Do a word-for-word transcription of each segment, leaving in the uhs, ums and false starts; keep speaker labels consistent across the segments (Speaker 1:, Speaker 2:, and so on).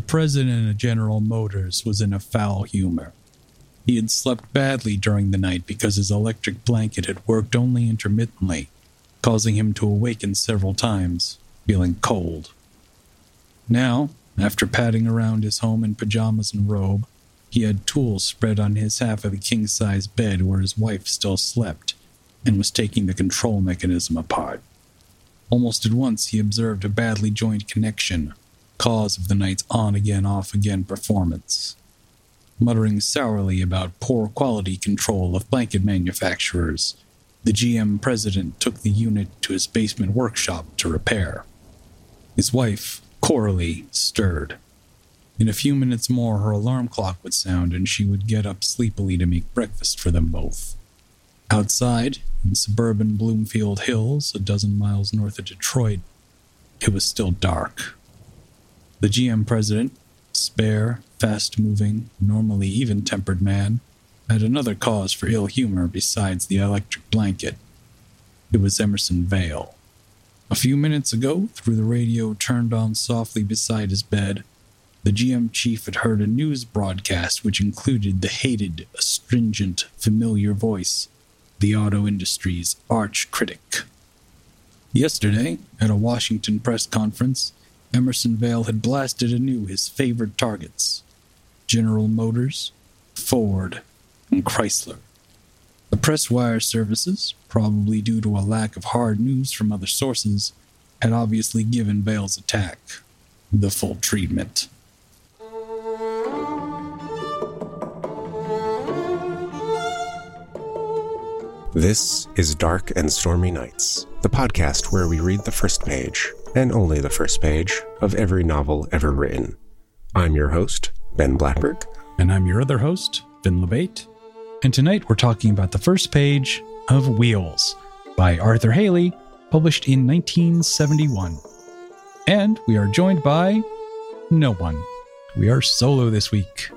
Speaker 1: president of General Motors was in a foul humor. He had slept badly during the night because his electric blanket had worked only intermittently, causing him to awaken several times, feeling cold. Now, after padding around his home in pajamas and robe, he had tools spread on his half of the king-size bed where his wife still slept, and was taking the control mechanism apart. Almost at once he observed a badly joined connection, cause of the night's on-again, off-again performance. Muttering sourly about poor quality control of blanket manufacturers, the G M president took the unit to his basement workshop to repair. His wife, Coralie, stirred. In a few minutes more, her alarm clock would sound and she would get up sleepily to make breakfast for them both. Outside, in suburban Bloomfield Hills, a dozen miles north of Detroit, it was still dark. The G M president, spare, fast-moving, normally even-tempered man, had another cause for ill humor besides the electric blanket. It was Emerson Vale. A few minutes ago, through the radio turned on softly beside his bed, the G M chief had heard a news broadcast which included the hated, astringent, familiar voice, the auto industry's arch critic. Yesterday, at a Washington press conference, Emerson Vale had blasted anew his favored targets: General Motors, Ford, and Chrysler. The press wire services, probably due to a lack of hard news from other sources, had obviously given Vale's attack the full treatment.
Speaker 2: This is Dark and Stormy Nights, the podcast where we read the first page, and only the first page, of every novel ever written. I'm your host, Ben Blackberg.
Speaker 1: And I'm your other host, Finn LeBate. And tonight we're talking about the first page of Wheels by Arthur Hailey, published in nineteen seventy-one. And we are joined by no one. We are solo this week.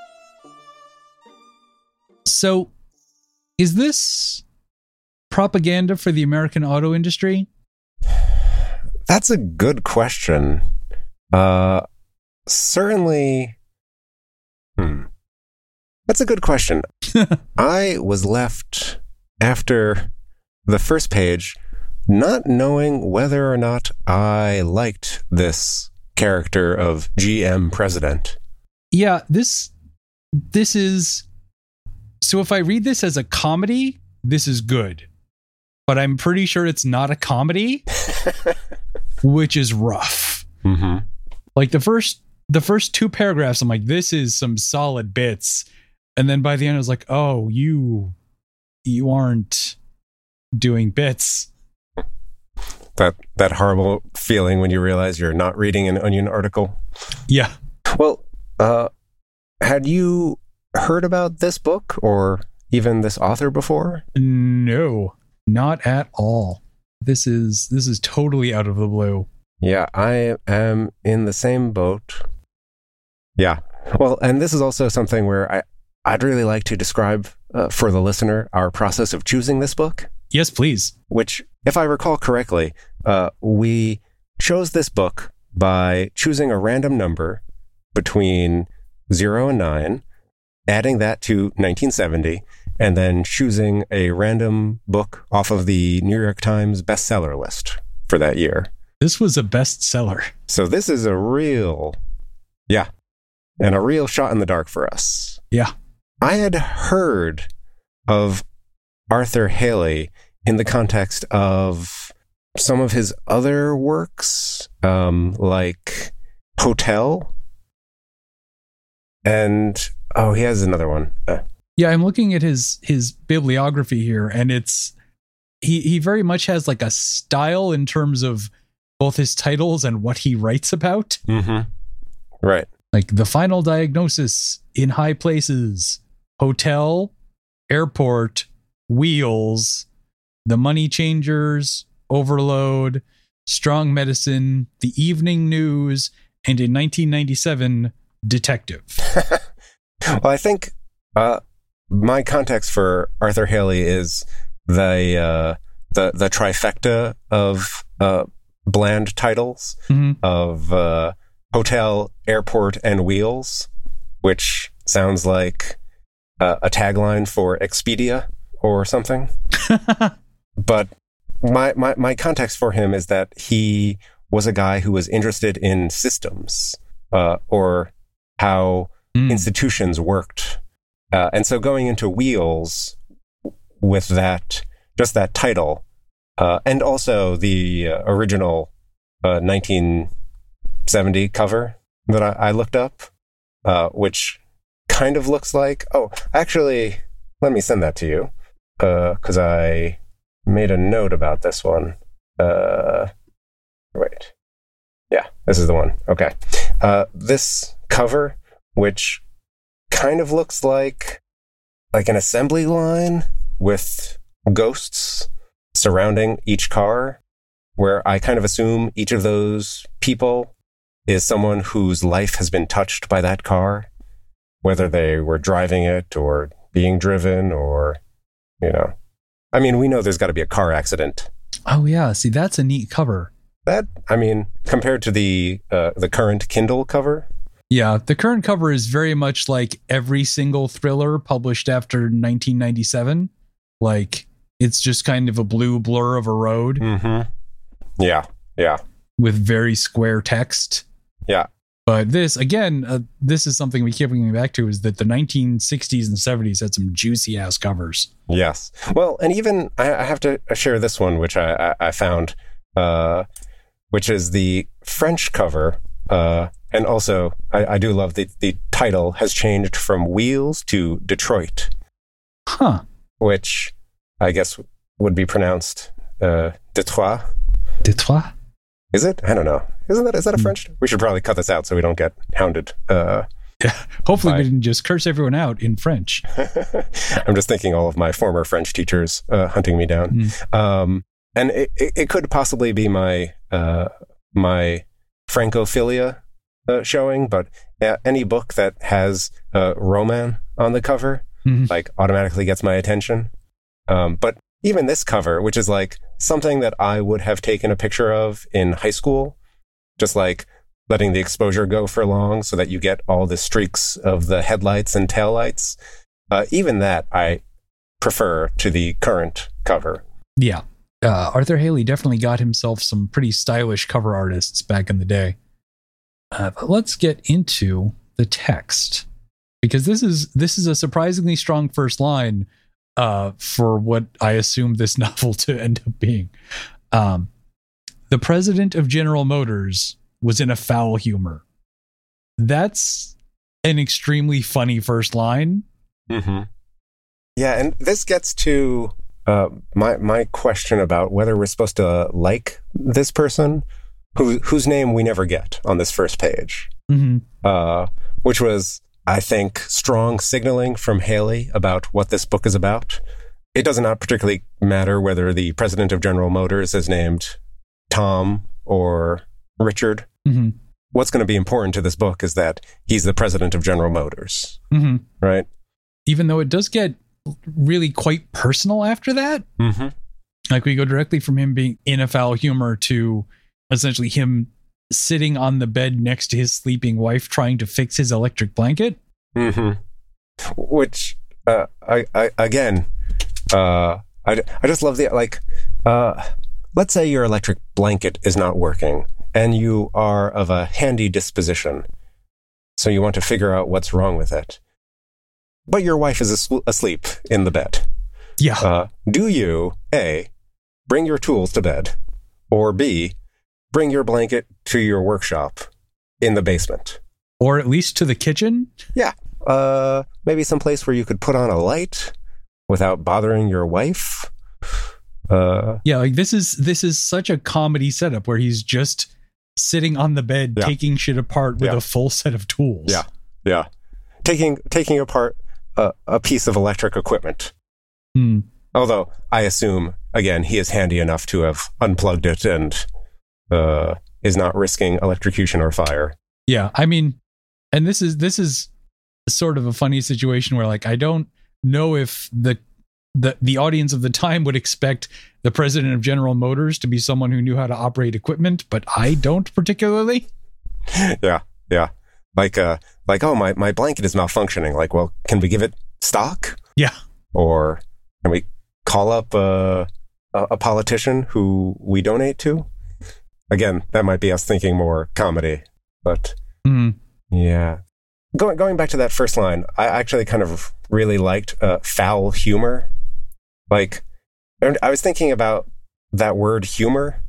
Speaker 1: So, is this propaganda for the American auto industry?
Speaker 2: That's a good question. Uh, certainly... Hmm. That's a good question. I was left, after the first page, not knowing whether or not I liked this character of G M president.
Speaker 1: Yeah, this this is... So if I read this as a comedy, this is good. But I'm pretty sure it's not a comedy, which is rough.
Speaker 2: Mm-hmm.
Speaker 1: Like the first the first two paragraphs, I'm like, this is some solid bits. And then by the end, I was like, oh, you you aren't doing bits.
Speaker 2: That that horrible feeling when you realize you're not reading an Onion article.
Speaker 1: Yeah.
Speaker 2: Well, uh, had you heard about this book or even this author before?
Speaker 1: No, not at all. This is this is totally out of the blue.
Speaker 2: Yeah, I am in the same boat. Yeah. Well, and this is also something where I, I'd really like to describe uh, for the listener our process of choosing this book.
Speaker 1: Yes, please.
Speaker 2: Which, if I recall correctly, uh, we chose this book by choosing a random number between zero and nine, adding that to nineteen seventy, and then choosing a random book off of the New York Times bestseller list for that year.
Speaker 1: This was a bestseller.
Speaker 2: So this is a real, yeah, and a real shot in the dark for us.
Speaker 1: Yeah.
Speaker 2: I had heard of Arthur Hailey in the context of some of his other works, um, like Hotel. And, oh, he has another one. Uh,
Speaker 1: yeah, I'm looking at his his bibliography here, and it's he he very much has like a style in terms of both his titles and what he writes about.
Speaker 2: Mm-hmm. Right.
Speaker 1: Like The Final Diagnosis, In High Places, Hotel, Airport, Wheels, The Money Changers, Overload, Strong Medicine, The Evening News, and in nineteen ninety-seven, Detective.
Speaker 2: Well, I think uh, my context for Arthur Hailey is the uh, the the trifecta of uh, bland titles,
Speaker 1: mm-hmm.
Speaker 2: of uh, Hotel, Airport, and Wheels, which sounds like uh, a tagline for Expedia or something. But my, my, my context for him is that he was a guy who was interested in systems uh, or how mm. institutions worked. Uh, and so going into Wheels with that, just that title, uh, and also the uh, original uh, nineteen seventy cover that I, I looked up, uh, which kind of looks like, oh, actually, let me send that to you, because uh, I made a note about this one. Uh, wait. Yeah, this is the one. Okay. Uh, this cover, which kind of looks like like an assembly line with ghosts surrounding each car, where I kind of assume each of those people is someone whose life has been touched by that car, whether they were driving it or being driven or, you know. I mean, we know there's got to be a car accident.
Speaker 1: Oh, yeah. See, that's a neat cover.
Speaker 2: That, I mean, compared to the uh, the current Kindle cover.
Speaker 1: Yeah, the current cover is very much like every single thriller published after nineteen ninety-seven. Like, it's just kind of a blue blur of a road.
Speaker 2: Mm-hmm. Yeah, yeah.
Speaker 1: With very square text.
Speaker 2: Yeah.
Speaker 1: But this, again, uh, this is something we keep coming back to, is that the nineteen sixties and seventies had some juicy ass covers.
Speaker 2: Yes. Well, and even I, I have to share this one, which I, I, I found, uh, which is the French cover. Uh, and also, I, I do love the, the title has changed from Wheels to Detroit.
Speaker 1: Huh.
Speaker 2: Which I guess would be pronounced uh, Detroit.
Speaker 1: Detroit?
Speaker 2: Is it? I don't know. Isn't that, is that a French? We should probably cut this out so we don't get hounded. Uh,
Speaker 1: yeah. Hopefully
Speaker 2: by...
Speaker 1: we didn't just curse everyone out in French.
Speaker 2: I'm just thinking all of my former French teachers uh, hunting me down. Mm. Um, and it, it, it could possibly be my uh, my Francophilia uh, showing, but uh, any book that has uh, Roman on the cover, mm-hmm. like automatically gets my attention. Um, but even this cover, which is like something that I would have taken a picture of in high school, just like letting the exposure go for long so that you get all the streaks of the headlights and taillights. Uh, even that I prefer to the current cover.
Speaker 1: Yeah. Uh, Arthur Haley definitely got himself some pretty stylish cover artists back in the day. Uh, but let's get into the text, because this is this is a surprisingly strong first line uh, for what I assume this novel to end up being. Um, the president of General Motors was in a foul humor. That's an extremely funny first line.
Speaker 2: Mm-hmm. Yeah, and this gets to uh, my my question about whether we're supposed to like this person, who whose name we never get on this first page,
Speaker 1: mm-hmm.
Speaker 2: uh, which was, I think, strong signaling from Haley about what this book is about. It does not particularly matter whether the president of General Motors is named Tom or Richard.
Speaker 1: Mm-hmm.
Speaker 2: What's going to be important to this book is that he's the president of General Motors,
Speaker 1: mm-hmm.
Speaker 2: right?
Speaker 1: Even though it does get really quite personal after that.
Speaker 2: Mm-hmm.
Speaker 1: Like, we go directly from him being in a foul humor to essentially him sitting on the bed next to his sleeping wife trying to fix his electric blanket.
Speaker 2: Mm-hmm. Which, uh, I, I again, uh, I, I just love the, like, uh, let's say your electric blanket is not working and you are of a handy disposition, so you want to figure out what's wrong with it. But your wife is as- asleep in the bed.
Speaker 1: Yeah.
Speaker 2: Uh, do you, A, bring your tools to bed, or B, bring your blanket to your workshop in the basement?
Speaker 1: Or at least to the kitchen?
Speaker 2: Yeah. Uh, maybe someplace where you could put on a light without bothering your wife. Uh,
Speaker 1: yeah, like this is this is such a comedy setup where he's just sitting on the bed, yeah. taking shit apart with
Speaker 2: yeah.
Speaker 1: a full set of tools.
Speaker 2: Yeah, yeah. Taking taking apart a, a piece of electric equipment.
Speaker 1: Hmm.
Speaker 2: Although I assume, again, he is handy enough to have unplugged it and uh, is not risking electrocution or fire.
Speaker 1: Yeah, I mean, and this is this is sort of a funny situation where, like, I don't know if the the the audience of the time would expect the president of General Motors to be someone who knew how to operate equipment, but I don't particularly.
Speaker 2: Yeah, yeah. Like, uh, like, oh, my, my blanket is malfunctioning. Like, well, can we give it stock?
Speaker 1: Yeah.
Speaker 2: Or can we call up a, a, a politician who we donate to? Again, that might be us thinking more comedy, but
Speaker 1: Mm.
Speaker 2: yeah. Going going back to that first line, I actually kind of really liked uh, foul humor. Like, I was thinking about that word humor.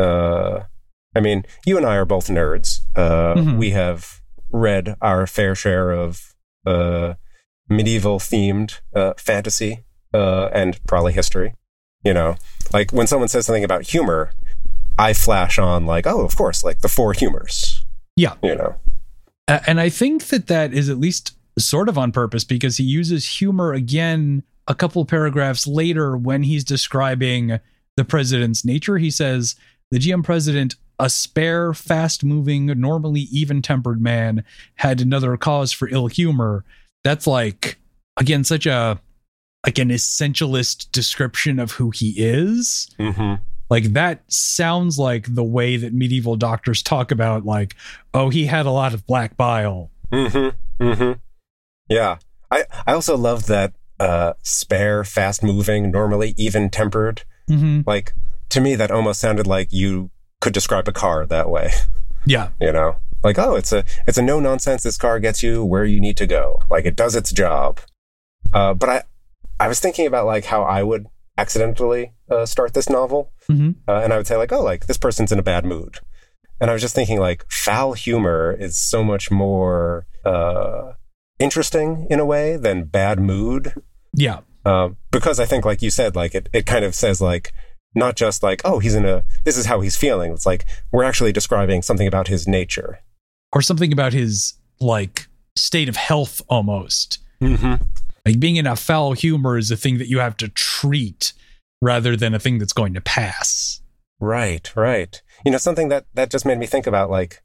Speaker 2: Uh, I mean, you and I are both nerds. Uh,
Speaker 1: Mhm.
Speaker 2: We have read our fair share of uh, medieval-themed uh, fantasy uh, and probably history. You know, like when someone says something about humor, I flash on like, oh, of course, like the four humors.
Speaker 1: Yeah.
Speaker 2: You know.
Speaker 1: Uh, and I think that that is at least sort of on purpose, because he uses humor again a couple paragraphs later when he's describing the president's nature. He says, the G M president, a spare, fast-moving, normally even-tempered man, had another cause for ill humor. That's like, again, such a like an essentialist description of who he is.
Speaker 2: Mm-hmm.
Speaker 1: Like, that sounds like the way that medieval doctors talk about, like, oh, he had a lot of black bile.
Speaker 2: Mm-hmm. Mm-hmm. Yeah. I, I also love that uh, spare, fast-moving, normally even-tempered.
Speaker 1: Mm-hmm.
Speaker 2: Like, to me, that almost sounded like you could describe a car that way.
Speaker 1: Yeah.
Speaker 2: You know? Like, oh, it's a it's a no-nonsense. This car gets you where you need to go. Like, it does its job. Uh, but I, I was thinking about, like, how I would accidentally uh, start this novel.
Speaker 1: Mm-hmm.
Speaker 2: Uh, and I would say, like, oh, like, this person's in a bad mood. And I was just thinking, like, foul humor is so much more uh, interesting in a way than bad mood.
Speaker 1: Yeah.
Speaker 2: Uh, because I think, like you said, like, it, it kind of says, like, not just like, oh, he's in a, this is how he's feeling. It's like, we're actually describing something about his nature.
Speaker 1: Or something about his, like, state of health almost.
Speaker 2: Mm-hmm.
Speaker 1: Like, being in a foul humor is a thing that you have to treat rather than a thing that's going to pass.
Speaker 2: Right, right. You know, something that, that just made me think about, like,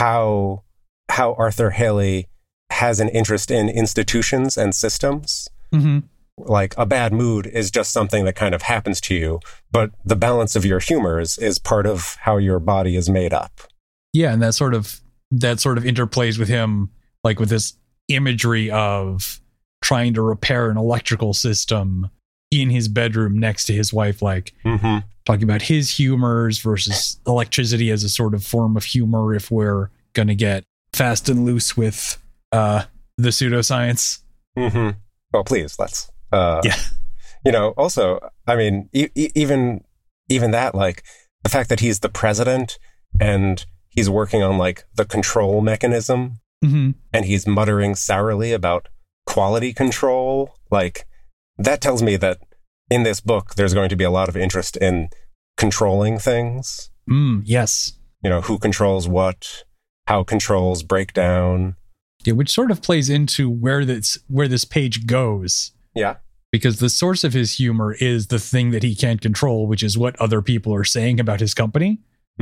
Speaker 2: how how Arthur Haley has an interest in institutions and systems.
Speaker 1: Mm-hmm.
Speaker 2: Like, a bad mood is just something that kind of happens to you, but the balance of your humors is part of how your body is made up.
Speaker 1: Yeah, and that sort of that sort of interplays with him, like with this imagery of trying to repair an electrical system in his bedroom next to his wife, like
Speaker 2: Mm-hmm.
Speaker 1: talking about his humors versus electricity as a sort of form of humor if we're going to get fast and loose with uh, the pseudoscience.
Speaker 2: Mm-hmm. Well, please, let's. Uh,
Speaker 1: Yeah.
Speaker 2: You know, also, I mean, e- e- even even that, like, the fact that he's the president and he's working on, like, the control mechanism,
Speaker 1: Mm-hmm.
Speaker 2: and he's muttering sourly about quality control, like, that tells me that in this book, there's going to be a lot of interest in controlling things.
Speaker 1: Mm, yes.
Speaker 2: You know, who controls what, how controls break down.
Speaker 1: Yeah, which sort of plays into where this where this page goes.
Speaker 2: Yeah.
Speaker 1: Because the source of his humor is the thing that he can't control, which is what other people are saying about his company.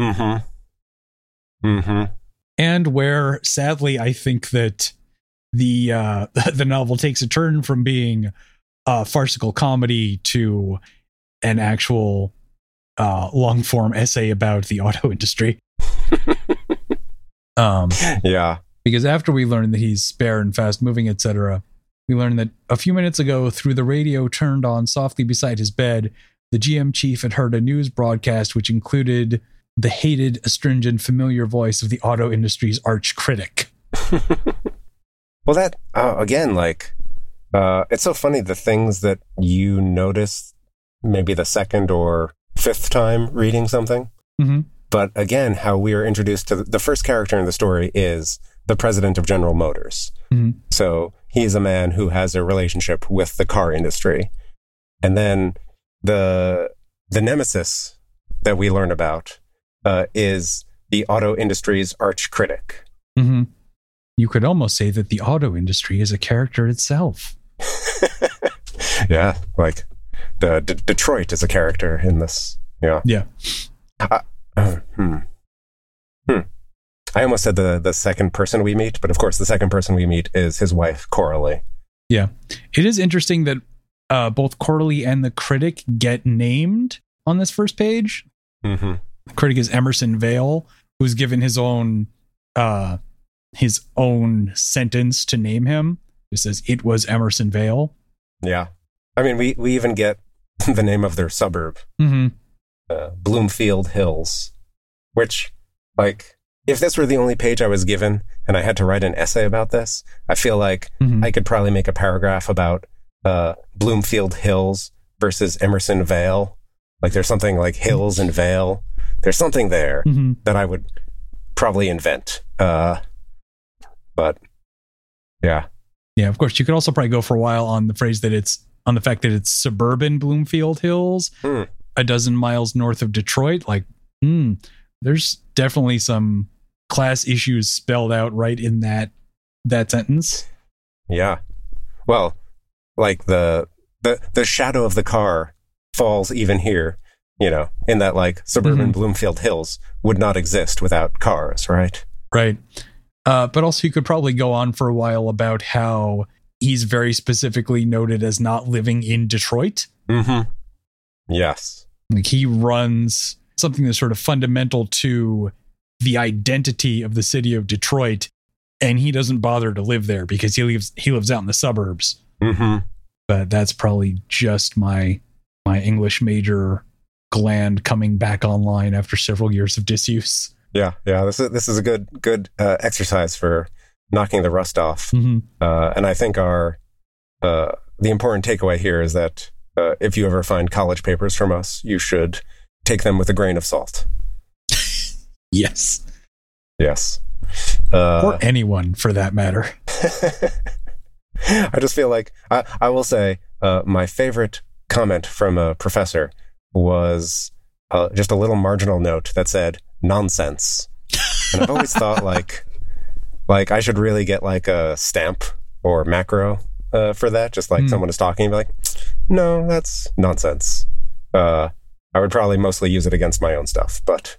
Speaker 2: Mm-hmm. Mm-hmm.
Speaker 1: And where, sadly, I think that the uh, the novel takes a turn from being a farcical comedy to an actual uh, long-form essay about the auto industry. um,
Speaker 2: Yeah.
Speaker 1: because after we learn that he's spare and fast-moving, et cetera, we learn that a few minutes ago, through the radio turned on softly beside his bed, the G M chief had heard a news broadcast which included the hated, astringent, familiar voice of the auto industry's arch critic.
Speaker 2: Well, that, uh, again, like, uh, it's so funny the things that you notice maybe the second or fifth time reading something.
Speaker 1: Mm-hmm.
Speaker 2: But again, how we are introduced to the, the first character in the story is the president of General Motors.
Speaker 1: Mm-hmm.
Speaker 2: So he's a man who has a relationship with the car industry. And then the the nemesis that we learn about uh, is the auto industry's arch critic.
Speaker 1: Mm-hmm. You could almost say that the auto industry is a character itself.
Speaker 2: Yeah, like the D- Detroit is a character in this. Yeah.
Speaker 1: Yeah.
Speaker 2: Uh, uh, hmm. Hmm. I almost said the, the second person we meet, but of course the second person we meet is his wife, Coralie.
Speaker 1: Yeah. It is interesting that uh, both Coralie and the critic get named on this first page.
Speaker 2: Mm-hmm.
Speaker 1: The critic is Emerson Vale, who's given his own uh, his own sentence to name him. It says, "It was Emerson Vale."
Speaker 2: Yeah. I mean, we, we even get the name of their suburb,
Speaker 1: Mm-hmm.
Speaker 2: uh, Bloomfield Hills, which, like, if this were the only page I was given and I had to write an essay about this, I feel like
Speaker 1: Mm-hmm.
Speaker 2: I could probably make a paragraph about uh, Bloomfield Hills versus Emerson Vale. Like, there's something like Hills and Vale. There's something there
Speaker 1: Mm-hmm.
Speaker 2: that I would probably invent. Uh, but, yeah.
Speaker 1: Yeah, of course. You could also probably go for a while on the phrase that it's on the fact that it's suburban Bloomfield Hills,
Speaker 2: Hmm.
Speaker 1: a dozen miles north of Detroit. Like, hmm, there's definitely some class issues spelled out right in that that sentence.
Speaker 2: Yeah. Well, like the the the shadow of the car falls even here, you know, in that like suburban
Speaker 1: Mhm.
Speaker 2: Bloomfield Hills would not exist without cars, right?
Speaker 1: Right. Uh, but also you could probably go on for a while about how he's very specifically noted as not living in Detroit.
Speaker 2: Mm-hmm. Yes.
Speaker 1: Like he runs something that's sort of fundamental to the identity of the city of Detroit, and he doesn't bother to live there because he lives he lives out in the suburbs.
Speaker 2: Mm-hmm.
Speaker 1: But that's probably just my my English major gland coming back online after several years of disuse.
Speaker 2: Yeah, yeah. This is this is a good good uh, exercise for knocking the rust off.
Speaker 1: Mm-hmm.
Speaker 2: Uh, and I think our uh, the important takeaway here is that uh, if you ever find college papers from us, you should take them with a grain of salt.
Speaker 1: Yes.
Speaker 2: Yes. Uh,
Speaker 1: Or anyone for that matter.
Speaker 2: I just feel like I, I will say uh, my favorite comment from a professor was uh, just a little marginal note that said nonsense. And I've always thought like like I should really get like a stamp or macro uh, for that. Just like
Speaker 1: Mm.
Speaker 2: someone is talking and be like, no, that's nonsense. Uh, I would probably mostly use it against my own stuff, but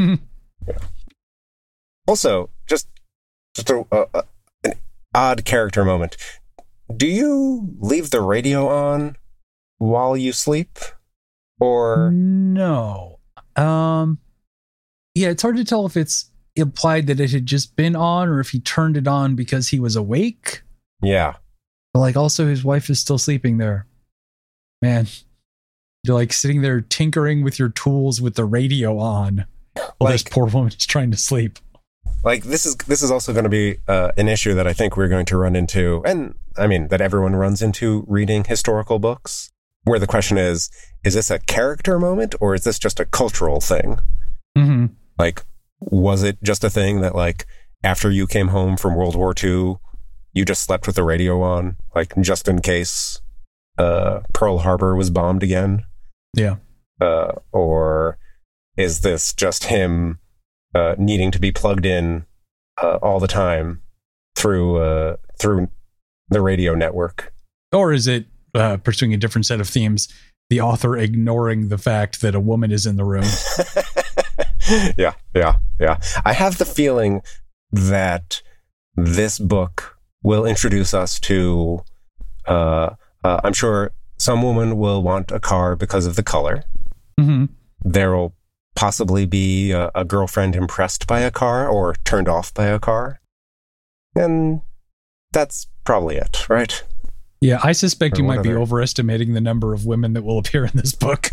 Speaker 2: also just just a, a, a, an odd character moment. Do you leave the radio on while you sleep? Or
Speaker 1: No. Um yeah, it's hard to tell if it's implied that it had just been on or if he turned it on because he was awake.
Speaker 2: yeah.
Speaker 1: But like also his wife is still sleeping there. Man, you're like sitting there tinkering with your tools with the radio on while this
Speaker 2: Like-
Speaker 1: poor woman is trying to sleep.
Speaker 2: Like this is this is also going to be uh, an issue that I think we're going to run into, and I mean that everyone runs into reading historical books, where the question is: is this a character moment or is this just a cultural thing?
Speaker 1: Mm-hmm.
Speaker 2: Like, was it just a thing that like after you came home from World War Two, you just slept with the radio on, like just in case uh, Pearl Harbor was bombed again?
Speaker 1: Yeah.
Speaker 2: Uh, or is this just him uh, needing to be plugged in uh, all the time through uh, through the radio network?
Speaker 1: Or is it uh, pursuing a different set of themes? The author ignoring the fact that a woman is in the room.
Speaker 2: yeah, yeah, yeah. I have the feeling that this book will introduce us to, uh, uh, I'm sure some woman will want a car because of the color.
Speaker 1: Mm-hmm.
Speaker 2: There will possibly be a, a girlfriend impressed by a car or turned off by a car. And that's probably it, right?
Speaker 1: Yeah, I suspect
Speaker 2: Or
Speaker 1: you might be
Speaker 2: whatever.
Speaker 1: overestimating the number of women that will appear in this book.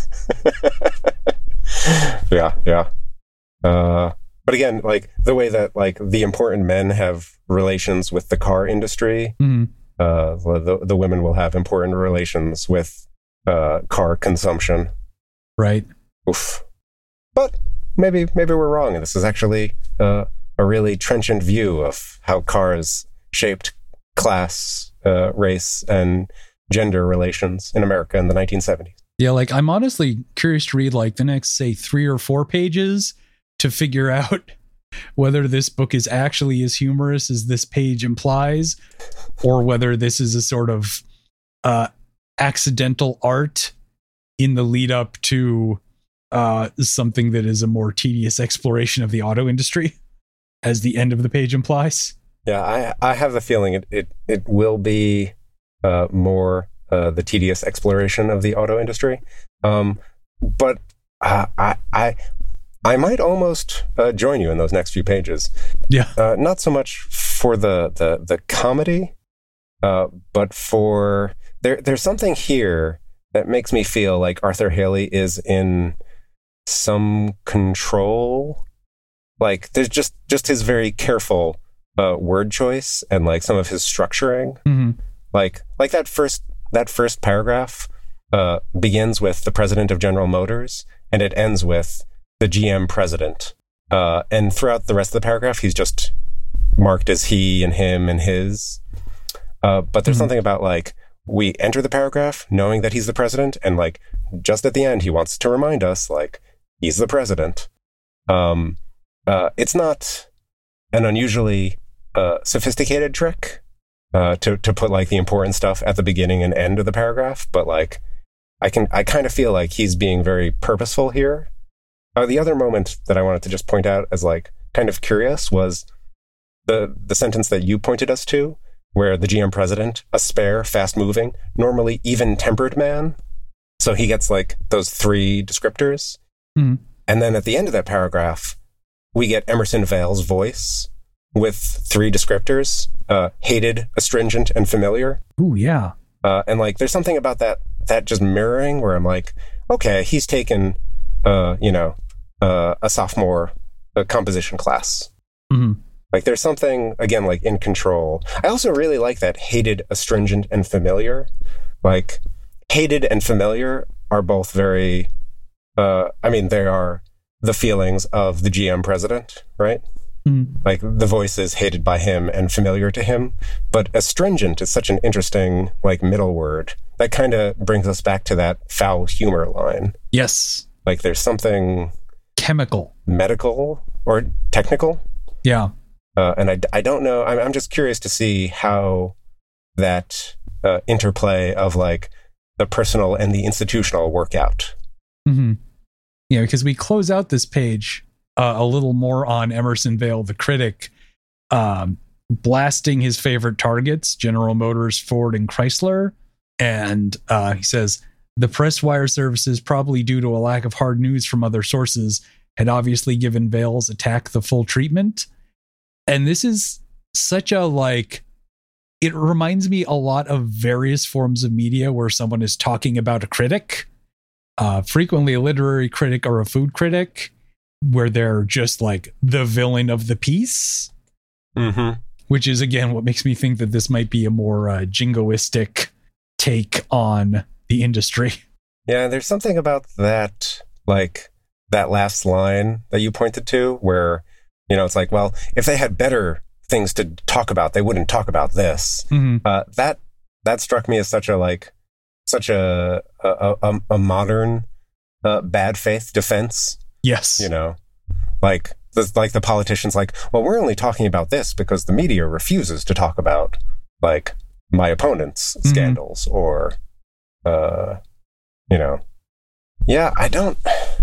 Speaker 2: yeah, yeah. Uh, but again, like the way that like the important men have relations with the car industry,
Speaker 1: Mm-hmm.
Speaker 2: uh, the the women will have important relations with uh, car consumption.
Speaker 1: Right.
Speaker 2: Oof. But maybe maybe we're wrong, and this is actually uh, a really trenchant view of how cars shaped class, uh, race, and gender relations in America in the nineteen seventies.
Speaker 1: Yeah, like I'm honestly curious to read like the next, say, three or four pages to figure out whether this book is actually as humorous as this page implies, or whether this is a sort of uh, accidental art in the lead up to uh, something that is a more tedious exploration of the auto industry, as the end of the page implies.
Speaker 2: Yeah, I I have the feeling it it, it will be uh, more uh, the tedious exploration of the auto industry. Um, but uh, I I I might almost uh, join you in those next few pages.
Speaker 1: Yeah.
Speaker 2: Uh, not so much for the the, the comedy, uh, but for there. There's something here that makes me feel like Arthur Haley is in some control. Like there's just just his very careful uh, word choice and like some of his structuring.
Speaker 1: Mm-hmm.
Speaker 2: Like like that first that first paragraph uh, begins with the president of General Motors, and it ends with the G M president. Uh, and throughout the rest of the paragraph, he's just marked as he and him and his. Uh, but there's mm-hmm. something about like, we enter the paragraph knowing that he's the president, and like just at the end, he wants to remind us like he's the president. Um, uh, it's not an unusually uh, sophisticated trick uh, to to put like the important stuff at the beginning and end of the paragraph, but like I can I kind of feel like he's being very purposeful here. Uh, the other moment that I wanted to just point out as like kind of curious was the the sentence that you pointed us to, where the G M president, a spare, fast-moving, normally even-tempered man. So he gets like those three descriptors.
Speaker 1: Mm-hmm.
Speaker 2: And then at the end of that paragraph, we get Emerson Vale's voice with three descriptors, uh, hated, astringent, and familiar.
Speaker 1: Ooh, yeah.
Speaker 2: Uh, and like there's something about that that just mirroring where I'm like, okay, he's taken... Uh, you know, uh, a sophomore uh, composition class.
Speaker 1: Mm-hmm.
Speaker 2: Like there's something, again, like in control. I also really like that hated, astringent, and familiar. Like hated and familiar are both very, uh, I mean, they are the feelings of the G M president, right?
Speaker 1: Mm-hmm.
Speaker 2: Like the voice is hated by him and familiar to him. But astringent is such an interesting, like, middle word that kind of brings us back to that foul humor line.
Speaker 1: Yes.
Speaker 2: Like there's something
Speaker 1: chemical,
Speaker 2: medical, or technical.
Speaker 1: Yeah.
Speaker 2: Uh, and I, I don't know. I'm, I'm just curious to see how that uh, interplay of like the personal and the institutional work out.
Speaker 1: Mm-hmm. Yeah, because we close out this page uh, a little more on Emerson Vale, the critic, um, blasting his favorite targets, General Motors, Ford, and Chrysler. And uh, he says, the press wire services, probably due to a lack of hard news from other sources, had obviously given Vale's attack the full treatment. And this is such a, like, it reminds me a lot of various forms of media where someone is talking about a critic, uh, frequently a literary critic or a food critic, where they're just like the villain of the piece.
Speaker 2: Mm-hmm.
Speaker 1: Which is, again, what makes me think that this might be a more uh, jingoistic take on the industry.
Speaker 2: Yeah, there's something about that, like that last line that you pointed to where, you know, it's like, well, if they had better things to talk about, they wouldn't talk about this.
Speaker 1: Mm-hmm.
Speaker 2: Uh, that that struck me as such a like such a a, a, a modern uh, bad faith defense.
Speaker 1: Yes,
Speaker 2: you know, like the, like the politicians, like, well, we're only talking about this because the media refuses to talk about like my opponent's mm-hmm. scandals or. Uh, you know, yeah, I don't.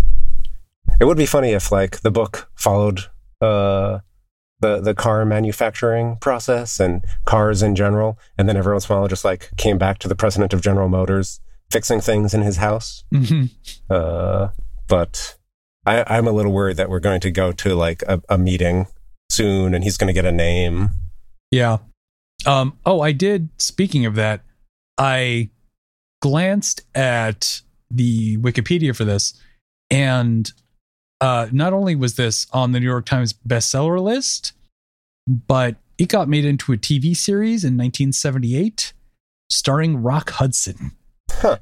Speaker 2: It would be funny if, like, the book followed uh, the the car manufacturing process and cars in general, and then every once in a while just like came back to the president of General Motors fixing things in his house.
Speaker 1: Mm-hmm.
Speaker 2: Uh, but I, I'm a little worried that we're going to go to like a, a meeting soon, and he's going to get a name.
Speaker 1: Yeah. Um. Oh, I did. Speaking of that, I. glanced at the Wikipedia for this, and uh, not only was this on the New York Times bestseller list, but it got made into a T V series in nineteen seventy-eight, starring Rock Hudson,
Speaker 2: huh.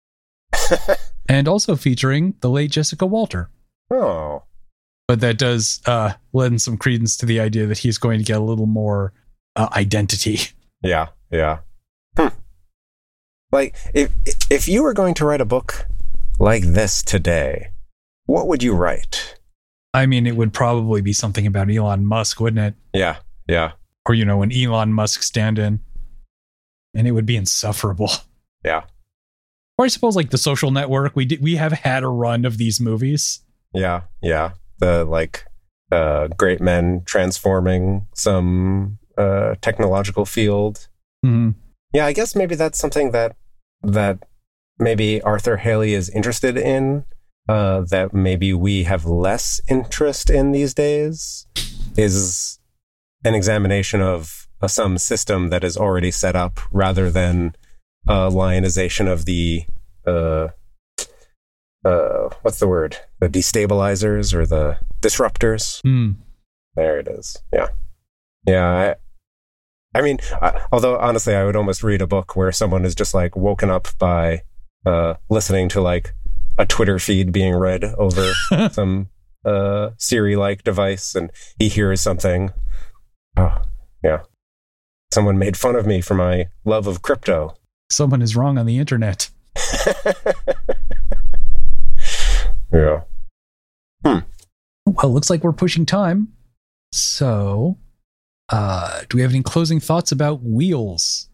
Speaker 1: and also featuring the late Jessica Walter.
Speaker 2: Oh,
Speaker 1: but that does uh, lend some credence to the idea that he's going to get a little more uh, identity.
Speaker 2: Yeah, yeah. Hmm. Like, if if you were going to write a book like this today, what would you write?
Speaker 1: I mean, it would probably be something about Elon Musk, wouldn't it?
Speaker 2: Yeah, yeah.
Speaker 1: Or, you know, an Elon Musk stand-in. And it would be insufferable.
Speaker 2: Yeah.
Speaker 1: Or I suppose, like, The Social Network. We did, we have had a run of these movies.
Speaker 2: Yeah, yeah. The, like, uh, great men transforming some uh, technological field.
Speaker 1: Mm-hmm.
Speaker 2: Yeah, I guess maybe that's something that that maybe Arthur Haley is interested in, uh, that maybe we have less interest in these days is an examination of uh, some system that is already set up rather than a lionization of the, uh, uh, what's the word? The destabilizers or the disruptors.
Speaker 1: Mm.
Speaker 2: There it is. Yeah. Yeah. I, I mean, I, although honestly, I would almost read a book where someone is just like woken up by uh, listening to like a Twitter feed being read over some uh, Siri-like device, and he hears something. Oh, yeah. Someone made fun of me for my love of crypto.
Speaker 1: Someone is wrong on the internet.
Speaker 2: Yeah. Hmm.
Speaker 1: Well, looks like we're pushing time. So, uh, do we have any closing thoughts about Wheels?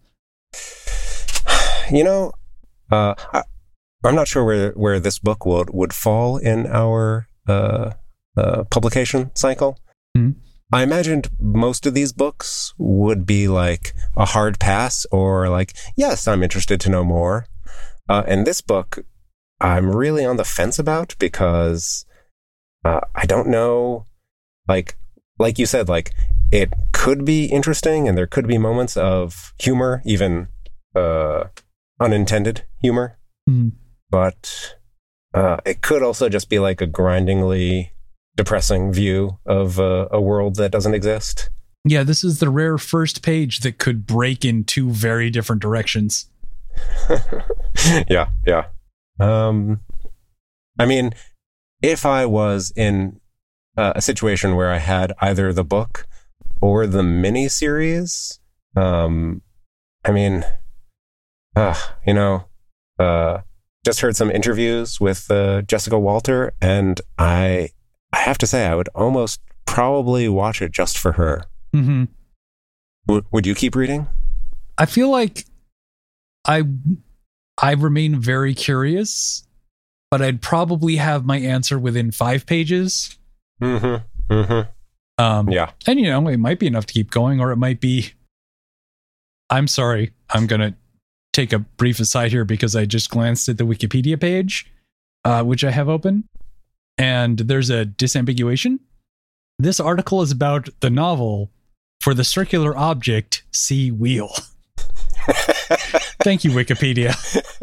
Speaker 2: You know, uh, I, I'm not sure where, where this book would, would fall in our uh, uh, publication cycle.
Speaker 1: Mm-hmm.
Speaker 2: I imagined most of these books would be like a hard pass or like, yes, I'm interested to know more. Uh, and this book, I'm really on the fence about because uh, I don't know, like, like you said, like it could be interesting and there could be moments of humor, even uh, unintended humor.
Speaker 1: Mm.
Speaker 2: But uh, it could also just be like a grindingly depressing view of uh, a world that doesn't exist.
Speaker 1: Yeah, this is the rare first page that could break in two very different directions.
Speaker 2: yeah, yeah. Um, I mean, if I was in uh, a situation where I had either the book or the miniseries, um, I mean, uh, you know, uh, just heard some interviews with uh, Jessica Walter, and I, I have to say, I would almost probably watch it just for her.
Speaker 1: Mm-hmm.
Speaker 2: W- would you keep reading?
Speaker 1: I feel like I, I remain very curious, but I'd probably have my answer within five pages.
Speaker 2: Mm-hmm. Mm-hmm.
Speaker 1: Um,
Speaker 2: yeah.
Speaker 1: And, you know, it might be enough to keep going, or it might be, I'm sorry, I'm going to take a brief aside here because I just glanced at the Wikipedia page, uh, which I have open, and there's a disambiguation. This article is about the novel For the Circular Object, See Wheel. Thank you, Wikipedia.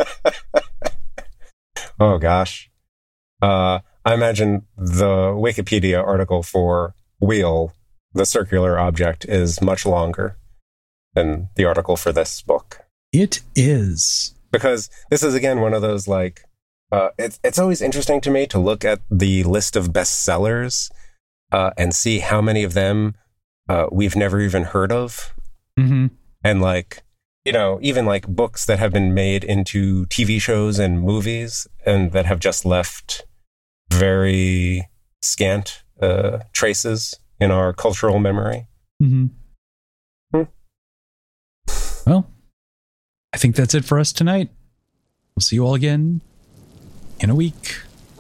Speaker 2: Oh, gosh. Uh, I imagine the Wikipedia article for Wheel, the circular object, is much longer than the article for this book.
Speaker 1: It is.
Speaker 2: Because this is, again, one of those, like, uh, it's, it's always interesting to me to look at the list of bestsellers uh, and see how many of them uh, we've never even heard of.
Speaker 1: Mm-hmm.
Speaker 2: And, like, you know, even like books that have been made into T V shows and movies and that have just left very scant uh, traces in our cultural memory.
Speaker 1: Mm-hmm.
Speaker 2: Hmm.
Speaker 1: Well, I think that's it for us tonight. We'll see you all again in a week.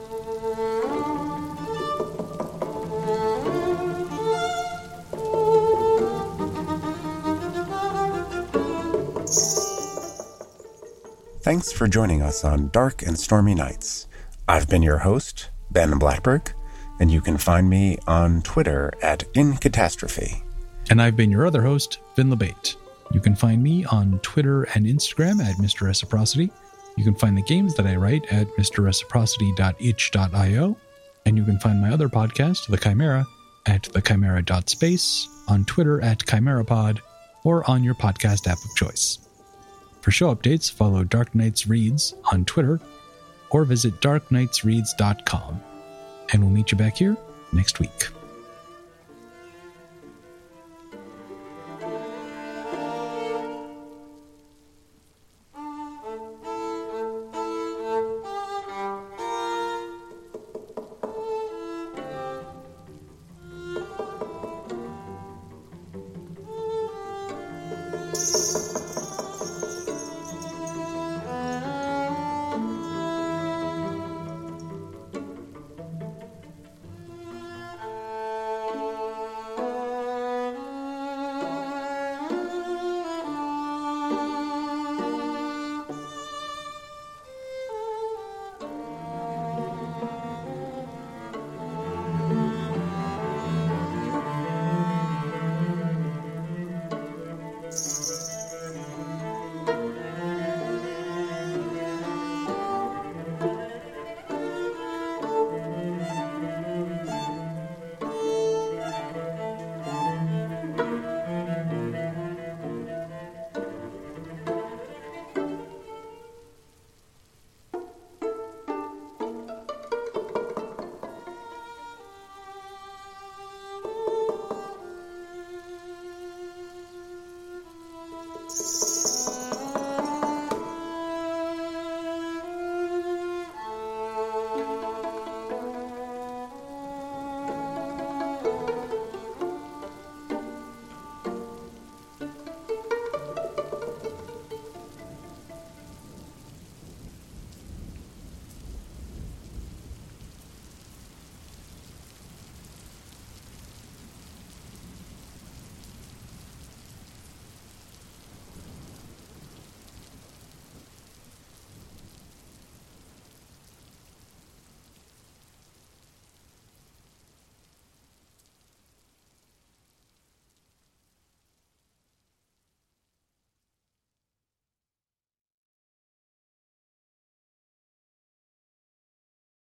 Speaker 2: Thanks for joining us on Dark and Stormy Nights. I've been your host, Ben Blackberg, and you can find me on Twitter at InCatastrophe.
Speaker 1: And I've been your other host, Vin LeBate. You can find me on Twitter and Instagram at Mister Reciprocity. You can find the games that I write at mister reciprocity dot itch dot io. And you can find my other podcast, The Chimera, at the chimera dot space, on Twitter at ChimeraPod, or on your podcast app of choice. For show updates, follow Dark Knights Reads on Twitter or visit dark knights reads dot com. And we'll meet you back here next week.